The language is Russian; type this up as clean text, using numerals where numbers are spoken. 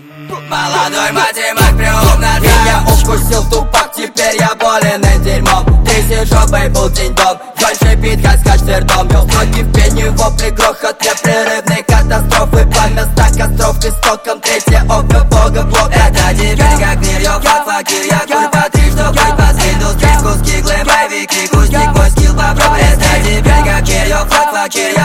Молодой математик приумножал. Меня укусил тупак, теперь я болен и дерьмом. Трясет жопой полдень дом, дольше бит, как скач твердом. Вел строки в пению, вопли, грохот непрерывной катастрофы. Пламя ста костров истоком, третье око бога блок. Это теперь как мир, я факир, я кульпа. Ты что хоть посвидел, скид, куски, глэм, боевики, кустик, мой скилл попробуй. Это теперь как мир, я факир,